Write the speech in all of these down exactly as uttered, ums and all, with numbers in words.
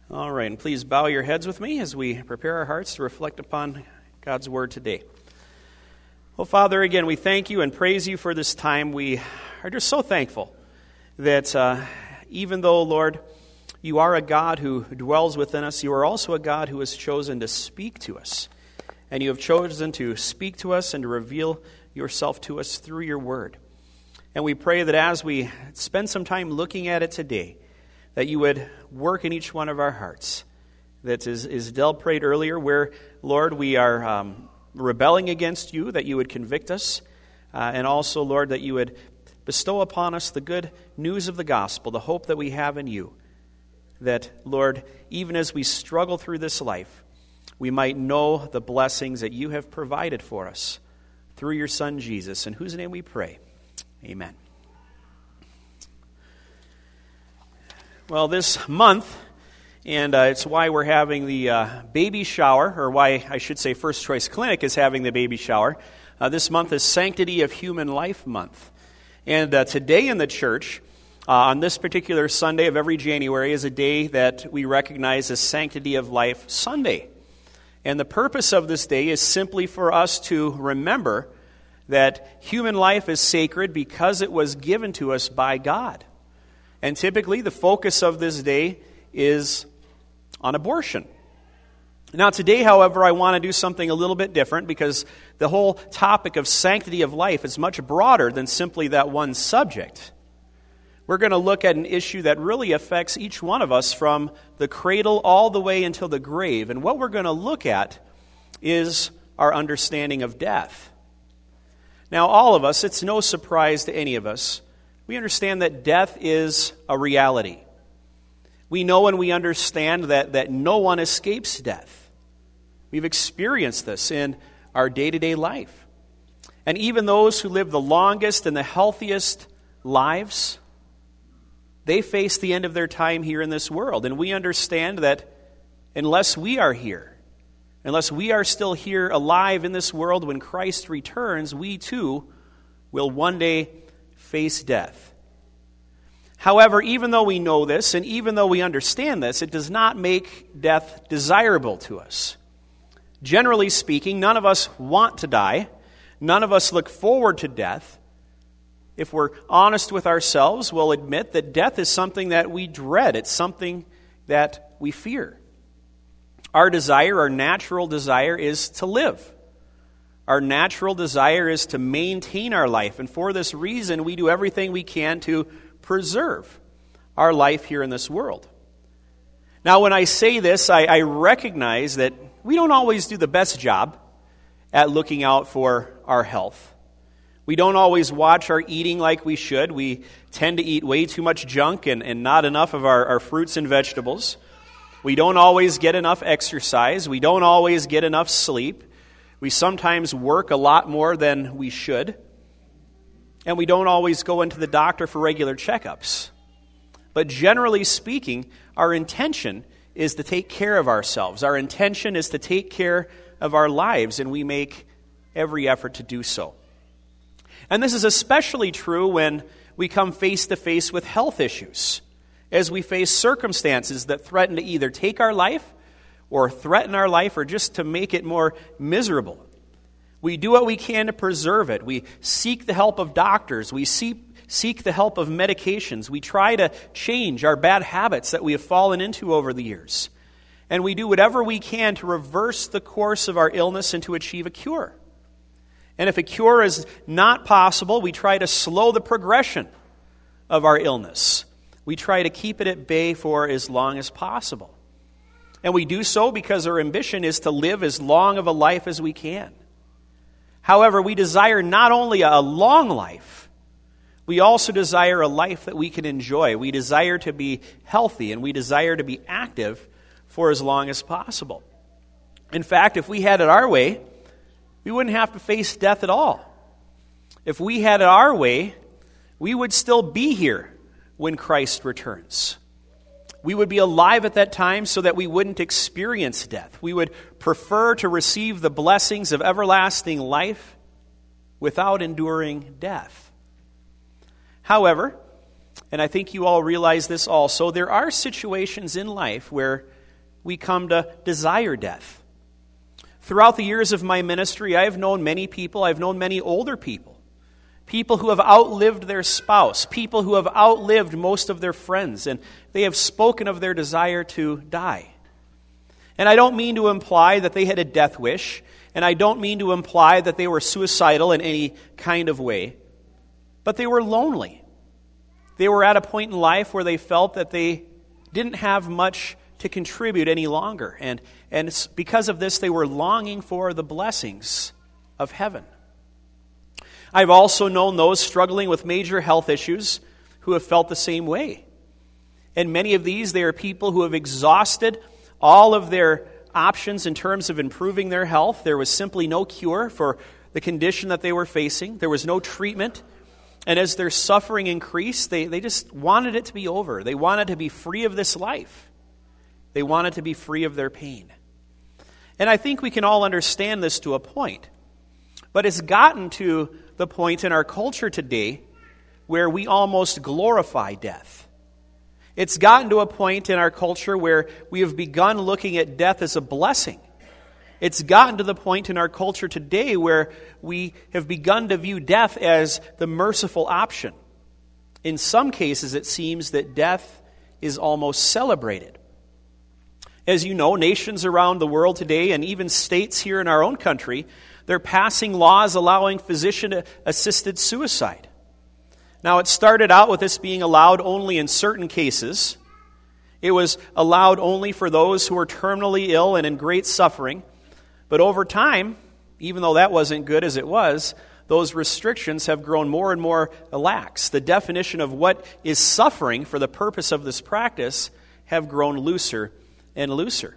All right, and please bow your heads with me as we prepare our hearts to reflect upon God's Word today. Well, Father, again, we thank you and praise you for this time. We are just so thankful that uh, even though, Lord, you are a God who dwells within us, you are also a God who has chosen to speak to us. And you have chosen to speak to us and to reveal yourself to us through your Word. And we pray that as we spend some time looking at it today, that you would work in each one of our hearts. That as, as Del prayed earlier, where, Lord, we are um, rebelling against you, that you would convict us. Uh, and also, Lord, that you would bestow upon us the good news of the gospel, the hope that we have in you. That, Lord, even as we struggle through this life, we might know the blessings that you have provided for us through your Son, Jesus, in whose name we pray. Amen. Well, this month, and uh, it's why we're having the uh, baby shower, or why I should say First Choice Clinic is having the baby shower. Uh, this month is Sanctity of Human Life Month. And uh, today in the church, uh, on this particular Sunday of every January, is a day that we recognize as Sanctity of Life Sunday. And the purpose of this day is simply for us to remember that human life is sacred because it was given to us by God. And typically, the focus of this day is on abortion. Now, today, however, I want to do something a little bit different because the whole topic of sanctity of life is much broader than simply that one subject. We're going to look at an issue that really affects each one of us from the cradle all the way until the grave. And what we're going to look at is our understanding of death. Now, all of us, it's no surprise to any of us, we understand that death is a reality. We know and we understand that, that no one escapes death. We've experienced this in our day-to-day life. And even those who live the longest and the healthiest lives, they face the end of their time here in this world. And we understand that unless we are here, unless we are still here alive in this world when Christ returns, we too will one day face death. However, even though we know this, and even though we understand this, it does not make death desirable to us. Generally speaking, none of us want to die. None of us look forward to death. If we're honest with ourselves, we'll admit that death is something that we dread. It's something that we fear. Our desire, our natural desire, is to live. Our natural desire is to maintain our life, and for this reason, we do everything we can to preserve our life here in this world. Now, when I say this, I, I recognize that we don't always do the best job at looking out for our health. We don't always watch our eating like we should. We tend to eat way too much junk and, and not enough of our, our fruits and vegetables. We don't always get enough exercise. We don't always get enough sleep. We sometimes work a lot more than we should. And we don't always go into the doctor for regular checkups. But generally speaking, our intention is to take care of ourselves. Our intention is to take care of our lives, and we make every effort to do so. And this is especially true when we come face to face with health issues, as we face circumstances that threaten to either take our life or threaten our life or just to make it more miserable. We do what we can to preserve it. We seek the help of doctors. We seek, seek the help of medications. We try to change our bad habits that we have fallen into over the years. And we do whatever we can to reverse the course of our illness and to achieve a cure. And if a cure is not possible, we try to slow the progression of our illness. We try to keep it at bay for as long as possible. And we do so because our ambition is to live as long of a life as we can. However, we desire not only a long life, we also desire a life that we can enjoy. We desire to be healthy and we desire to be active for as long as possible. In fact, if we had it our way, we wouldn't have to face death at all. If we had it our way, we would still be here when Christ returns. We would be alive at that time so that we wouldn't experience death. We would prefer to receive the blessings of everlasting life without enduring death. However, and I think you all realize this also, there are situations in life where we come to desire death. Throughout the years of my ministry, I have known many people, I've known many older people, people who have outlived their spouse, people who have outlived most of their friends, and they have spoken of their desire to die. And I don't mean to imply that they had a death wish, and I don't mean to imply that they were suicidal in any kind of way, but they were lonely. They were at a point in life where they felt that they didn't have much to contribute any longer. And, and because of this, they were longing for the blessings of heaven. I've also known those struggling with major health issues who have felt the same way. And many of these, they are people who have exhausted all of their options in terms of improving their health. There was simply no cure for the condition that they were facing. There was no treatment. And as their suffering increased, they, they just wanted it to be over. They wanted to be free of this life. They wanted to be free of their pain. And I think we can all understand this to a point. But it's gotten to the point in our culture today where we almost glorify death. It's gotten to a point in our culture where we have begun looking at death as a blessing. It's gotten to the point in our culture today where we have begun to view death as the merciful option. In some cases, it seems that death is almost celebrated. As you know, nations around the world today, and even states here in our own country, they're passing laws allowing physician-assisted suicide. Now, it started out with this being allowed only in certain cases. It was allowed only for those who were terminally ill and in great suffering. But over time, even though that wasn't good as it was, those restrictions have grown more and more lax. The definition of what is suffering for the purpose of this practice have grown looser and looser.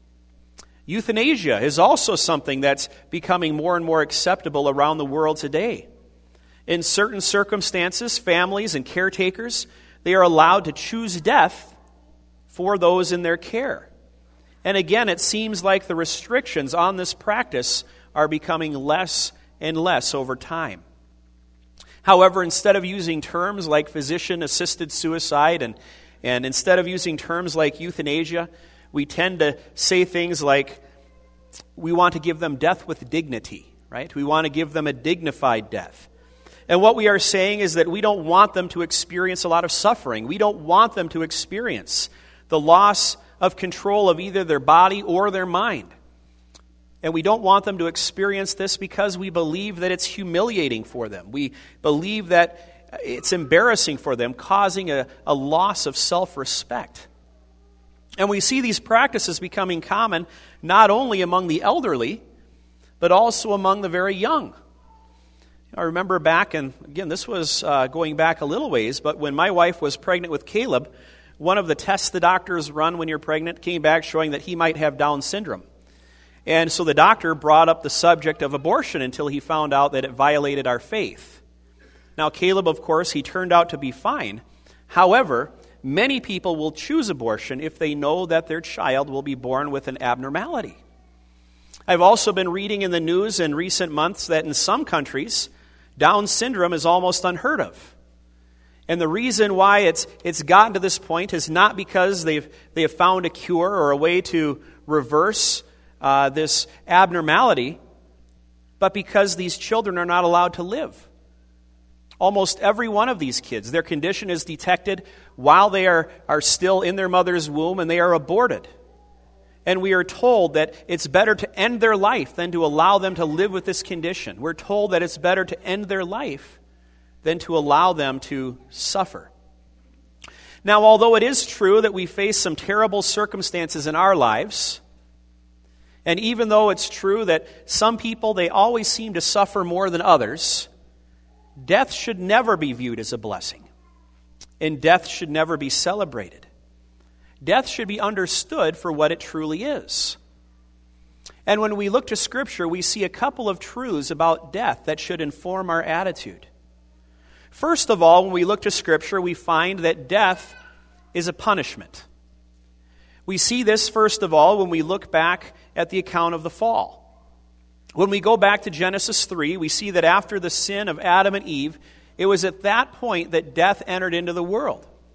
Euthanasia is also something that's becoming more and more acceptable around the world today. In certain circumstances, families and caretakers, they are allowed to choose death for those in their care. And again, it seems like the restrictions on this practice are becoming less and less over time. However, instead of using terms like physician-assisted suicide and, and instead of using terms like euthanasia, we tend to say things like, we want to give them death with dignity, right? We want to give them a dignified death. And what we are saying is that we don't want them to experience a lot of suffering. We don't want them to experience the loss of control of either their body or their mind. And we don't want them to experience this because we believe that it's humiliating for them. We believe that it's embarrassing for them, causing a, a loss of self-respect. And we see these practices becoming common not only among the elderly, but also among the very young. I remember back, and again, this was uh, going back a little ways, but when my wife was pregnant with Caleb, one of the tests the doctors run when you're pregnant came back showing that he might have Down syndrome. And so the doctor brought up the subject of abortion until he found out that it violated our faith. Now, Caleb, of course, he turned out to be fine. However, many people will choose abortion if they know that their child will be born with an abnormality. I've also been reading in the news in recent months that in some countries, Down syndrome is almost unheard of. And the reason why it's it's gotten to this point is not because they've they have found a cure or a way to reverse uh, this abnormality, but because these children are not allowed to live. Almost every one of these kids, their condition is detected while they are, are still in their mother's womb and they are aborted. And we are told that it's better to end their life than to allow them to live with this condition. We're told that it's better to end their life than to allow them to suffer. Now, although it is true that we face some terrible circumstances in our lives, and even though it's true that some people, they always seem to suffer more than others, death should never be viewed as a blessing, and death should never be celebrated. Death should be understood for what it truly is. And when we look to Scripture, we see a couple of truths about death that should inform our attitude. First of all, when we look to Scripture, we find that death is a punishment. We see this, first of all, when we look back at the account of the fall. When we go back to Genesis three, we see that after the sin of Adam and Eve, it was at that point that death entered into the world.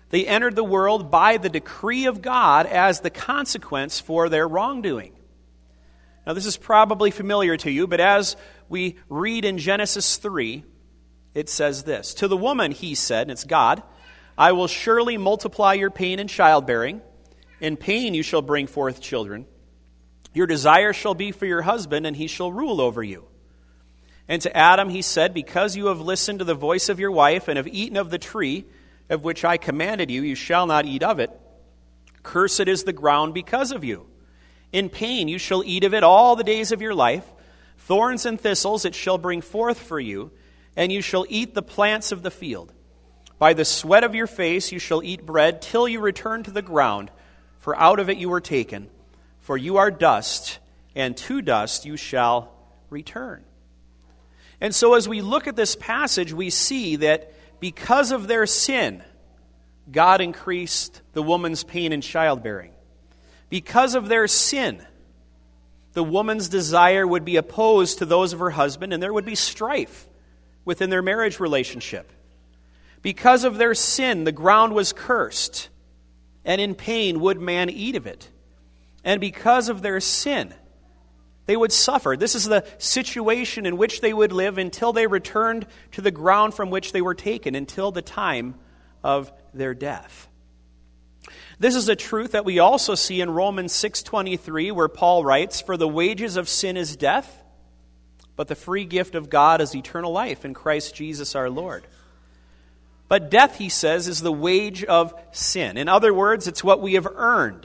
They entered the world by the decree of God as the consequence for their wrongdoing. Now, this is probably familiar to you, but as we read in Genesis three, it says this: "To the woman, he said," and it's God, "I will surely multiply your pain in childbearing. In pain you shall bring forth children. Your desire shall be for your husband, and he shall rule over you." And to Adam he said, "Because you have listened to the voice of your wife and have eaten of the tree of which I commanded you, you shall not eat of it. Cursed is the ground because of you. In pain you shall eat of it all the days of your life. Thorns and thistles it shall bring forth for you, and you shall eat the plants of the field. By the sweat of your face you shall eat bread till you return to the ground, for out of it you were taken. For you are dust, and to dust you shall return." And so as we look at this passage, we see that because of their sin, God increased the woman's pain in childbearing. Because of their sin, the woman's desire would be opposed to those of her husband, and there would be strife within their marriage relationship. Because of their sin, the ground was cursed, and in pain would man eat of it. And because of their sin, they would suffer. This is the situation in which they would live until they returned to the ground from which they were taken, until the time of their death. This is a truth that we also see in Romans six twenty-three, where Paul writes, "For the wages of sin is death, but the free gift of God is eternal life in Christ Jesus our Lord." But death, he says, is the wage of sin. In other words, it's what we have earned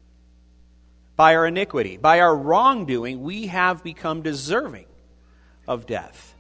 by our iniquity. By our wrongdoing, we have become deserving of death.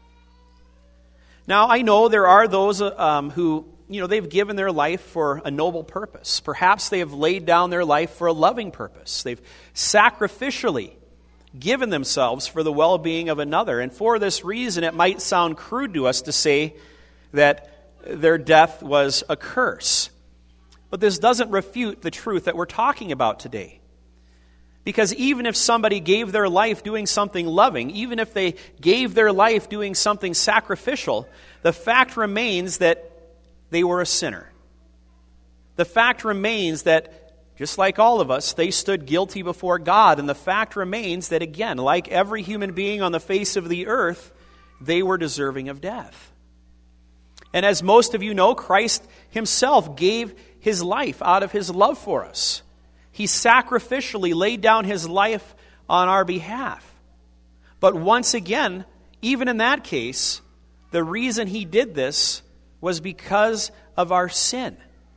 Now, I know there are those um, who, you know, they've given their life for a noble purpose. Perhaps they have laid down their life for a loving purpose. They've sacrificially given themselves for the well-being of another. And for this reason, it might sound crude to us to say that their death was a curse. But this doesn't refute the truth that we're talking about today. Because even if somebody gave their life doing something loving, even if they gave their life doing something sacrificial, the fact remains that they were a sinner. The fact remains that, just like all of us, they stood guilty before God. And the fact remains that, again, like every human being on the face of the earth, they were deserving of death. And as most of you know, Christ himself gave his life out of his love for us. He sacrificially laid down his life on our behalf. But once again, even in that case, the reason he did this was because of our sin.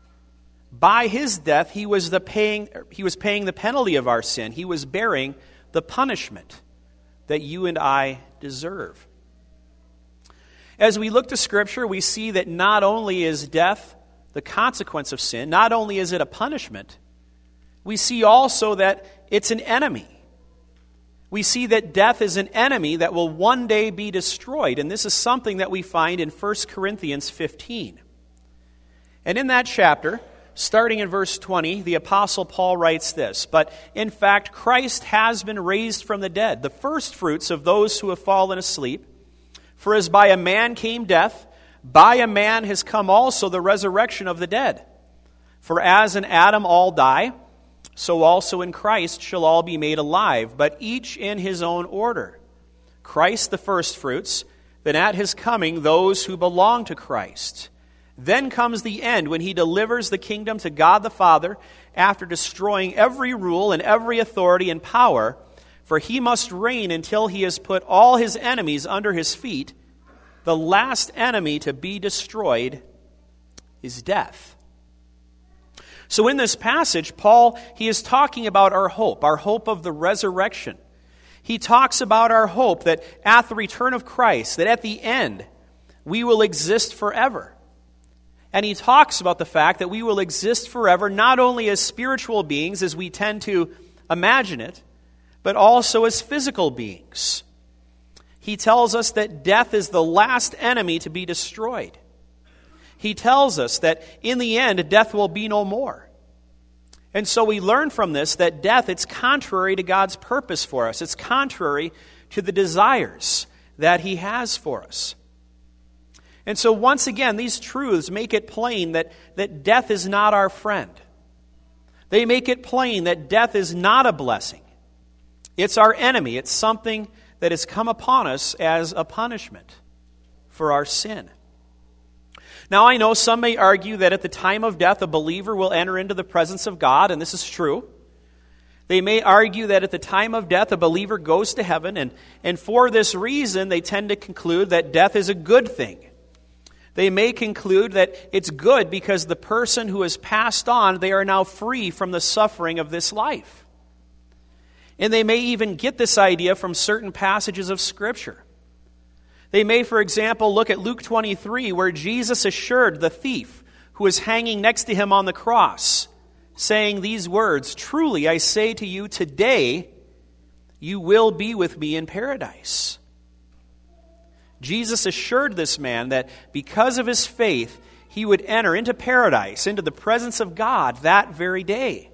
By his death, he was the paying he was paying the penalty of our sin. He was bearing the punishment that you and I deserve. As we look to Scripture, we see that not only is death the consequence of sin, not only is it a punishment, we see also that it's an enemy. We see that death is an enemy that will one day be destroyed. And this is something that we find in First Corinthians fifteen. And in that chapter, starting in verse twenty, the Apostle Paul writes this: "But in fact, Christ has been raised from the dead, the firstfruits of those who have fallen asleep. For as by a man came death, by a man has come also the resurrection of the dead. For as in Adam all die, so also in Christ shall all be made alive, but each in his own order. Christ the firstfruits, then at his coming those who belong to Christ. Then comes the end, when he delivers the kingdom to God the Father, after destroying every rule and every authority and power, for he must reign until he has put all his enemies under his feet. The last enemy to be destroyed is death." So in this passage, Paul, he is talking about our hope, our hope of the resurrection. He talks about our hope that at the return of Christ, that at the end, we will exist forever. And he talks about the fact that we will exist forever not only as spiritual beings, as we tend to imagine it, but also as physical beings. He tells us that death is the last enemy to be destroyed. He tells us that in the end, death will be no more. And so we learn from this that death, it's contrary to God's purpose for us. It's contrary to the desires that he has for us. And so once again, these truths make it plain that, that death is not our friend. They make it plain that death is not a blessing. It's our enemy. It's something that has come upon us as a punishment for our sin. Now, I know some may argue that at the time of death, a believer will enter into the presence of God, and this is true. They may argue that at the time of death, a believer goes to heaven, and, and for this reason, they tend to conclude that death is a good thing. They may conclude that it's good because the person who has passed on, they are now free from the suffering of this life. And they may even get this idea from certain passages of Scripture. They may, for example, look at Luke twenty-three, where Jesus assured the thief who was hanging next to him on the cross, saying these words, "Truly I say to you, today you will be with me in paradise." Jesus assured this man that because of his faith, he would enter into paradise, into the presence of God that very day.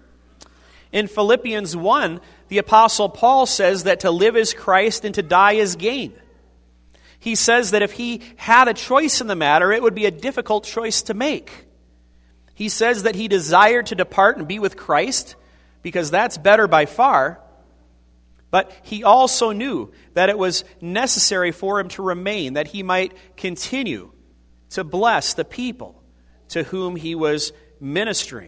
In Philippians one, the Apostle Paul says that to live is Christ and to die is gain. He says that if he had a choice in the matter, it would be a difficult choice to make. He says that he desired to depart and be with Christ, because that's better by far. But he also knew that it was necessary for him to remain, that he might continue to bless the people to whom he was ministering.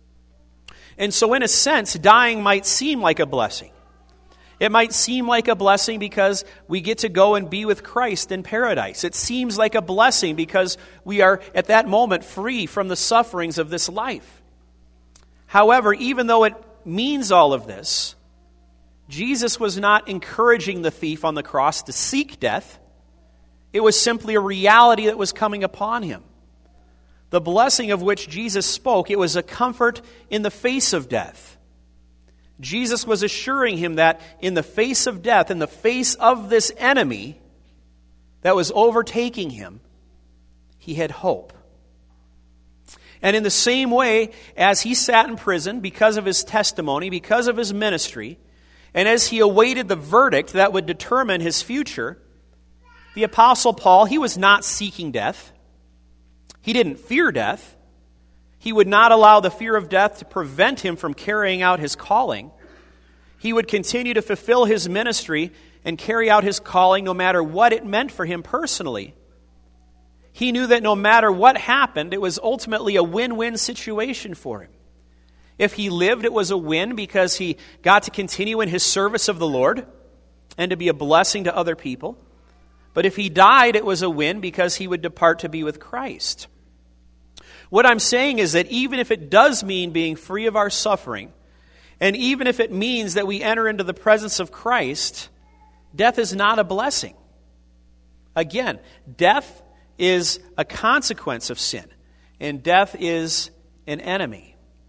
And so in a sense, dying might seem like a blessing. It might seem like a blessing because we get to go and be with Christ in paradise. It seems like a blessing because we are at that moment free from the sufferings of this life. However, even though it means all of this, Jesus was not encouraging the thief on the cross to seek death. It was simply a reality that was coming upon him. The blessing of which Jesus spoke, it was a comfort in the face of death. Jesus was assuring him that in the face of death, in the face of this enemy that was overtaking him, he had hope. And in the same way as he sat in prison because of his testimony, because of his ministry, and as he awaited the verdict that would determine his future, the Apostle Paul, he was not seeking death. He didn't fear death. He would not allow the fear of death to prevent him from carrying out his calling. He would continue to fulfill his ministry and carry out his calling no matter what it meant for him personally. He knew that no matter what happened, it was ultimately a win-win situation for him. If he lived, it was a win because he got to continue in his service of the Lord and to be a blessing to other people. But if he died, it was a win because he would depart to be with Christ. What I'm saying is that even if it does mean being free of our suffering, and even if it means that we enter into the presence of Christ, death is not a blessing. Again, death is a consequence of sin, and death is an enemy.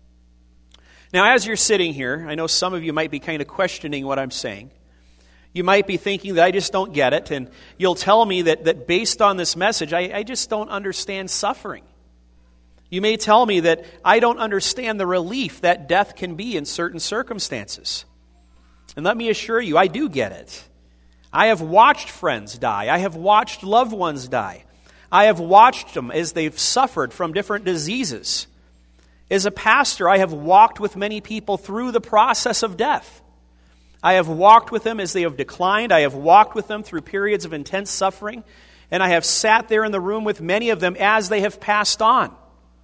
Now, as you're sitting here, I know some of you might be kind of questioning what I'm saying. You might be thinking that I just don't get it, and you'll tell me that, that based on this message, I, I just don't understand suffering. You may tell me that I don't understand the relief that death can be in certain circumstances. And let me assure you, I do get it. I have watched friends die. I have watched loved ones die. I have watched them as they've suffered from different diseases. As a pastor, I have walked with many people through the process of death. I have walked with them as they have declined. I have walked with them through periods of intense suffering. And I have sat there in the room with many of them as they have passed on.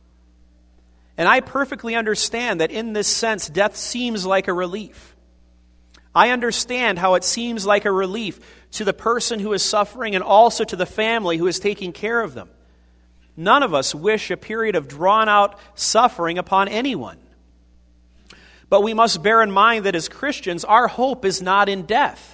And I perfectly understand that in this sense, death seems like a relief. I understand how it seems like a relief to the person who is suffering and also to the family who is taking care of them. None of us wish a period of drawn-out suffering upon anyone. But we must bear in mind that as Christians, our hope is not in death.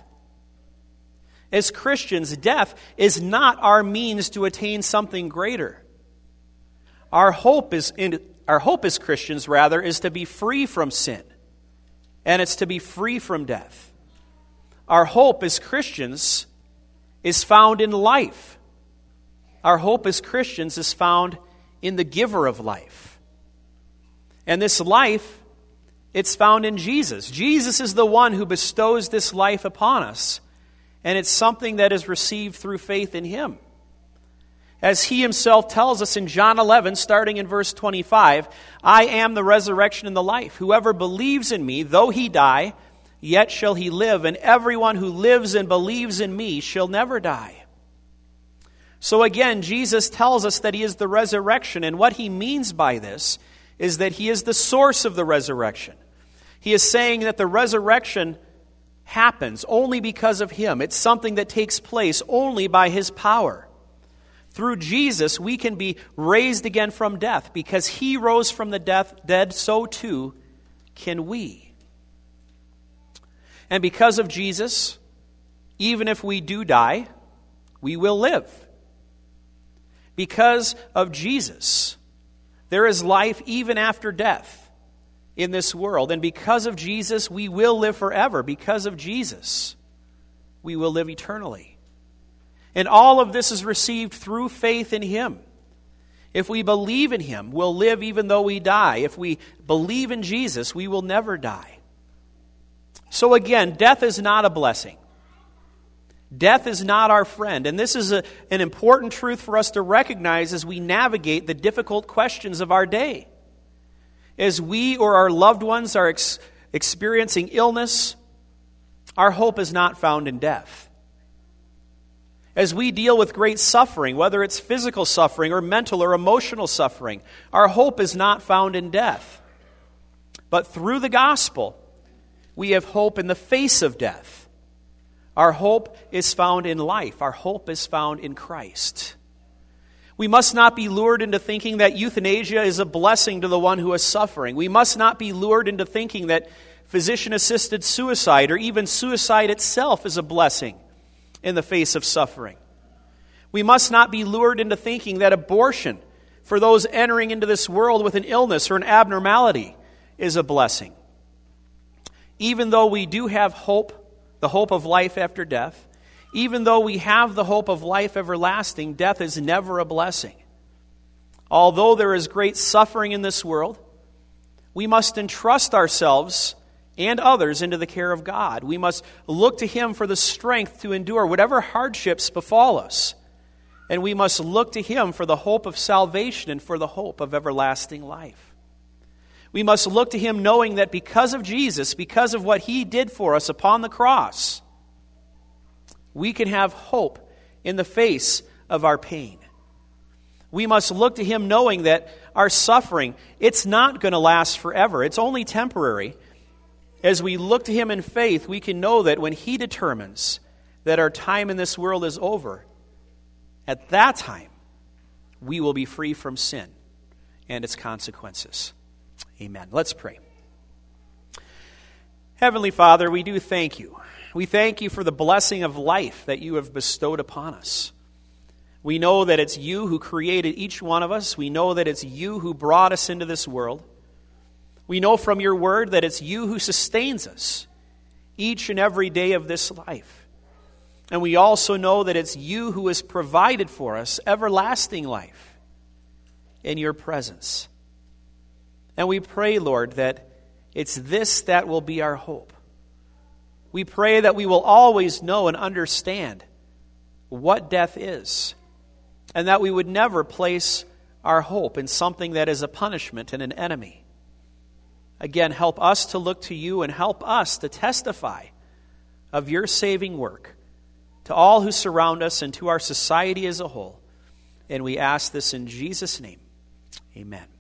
As Christians, death is not our means to attain something greater. Our hope is in, our hope as Christians, rather, is to be free from sin. And it's to be free from death. Our hope as Christians is found in life. Our hope as Christians is found in the giver of life. And this life, it's found in Jesus. Jesus is the one who bestows this life upon us. And it's something that is received through faith in Him. As he himself tells us in John eleven, starting in verse twenty-five, I am the resurrection and the life. Whoever believes in me, though he die, yet shall he live, and everyone who lives and believes in me shall never die. So again, Jesus tells us that he is the resurrection, and what he means by this is that he is the source of the resurrection. He is saying that the resurrection happens only because of him. It's something that takes place only by his power. Through Jesus, we can be raised again from death. Because he rose from the death, dead, so too can we. And because of Jesus, even if we do die, we will live. Because of Jesus, there is life even after death in this world. And because of Jesus, we will live forever. Because of Jesus, we will live eternally. And all of this is received through faith in him. If we believe in him, we'll live even though we die. If we believe in Jesus, we will never die. So again, death is not a blessing. Death is not our friend. And this is a, an important truth for us to recognize as we navigate the difficult questions of our day. As we or our loved ones are ex- experiencing illness, our hope is not found in death. As we deal with great suffering, whether it's physical suffering or mental or emotional suffering, our hope is not found in death. But through the gospel, we have hope in the face of death. Our hope is found in life. Our hope is found in Christ. We must not be lured into thinking that euthanasia is a blessing to the one who is suffering. We must not be lured into thinking that physician-assisted suicide or even suicide itself is a blessing in the face of suffering. We must not be lured into thinking that abortion for those entering into this world with an illness or an abnormality is a blessing. Even though we do have hope, the hope of life after death, even though we have the hope of life everlasting, death is never a blessing. Although there is great suffering in this world, we must entrust ourselves and others into the care of God. We must look to him for the strength to endure whatever hardships befall us. And we must look to him for the hope of salvation and for the hope of everlasting life. We must look to him knowing that because of Jesus, because of what he did for us upon the cross, we can have hope in the face of our pain. We must look to him knowing that our suffering, it's not going to last forever. It's only temporary. As we look to him in faith, we can know that when he determines that our time in this world is over, at that time, we will be free from sin and its consequences. Amen. Let's pray. Heavenly Father, we do thank you. We thank you for the blessing of life that you have bestowed upon us. We know that it's you who created each one of us. We know that it's you who brought us into this world. We know from your word that it's you who sustains us each and every day of this life. And we also know that it's you who has provided for us everlasting life in your presence. And we pray, Lord, that it's this that will be our hope. We pray that we will always know and understand what death is, and that we would never place our hope in something that is a punishment and an enemy. Again, help us to look to you and help us to testify of your saving work to all who surround us and to our society as a whole. And we ask this in Jesus' name. Amen.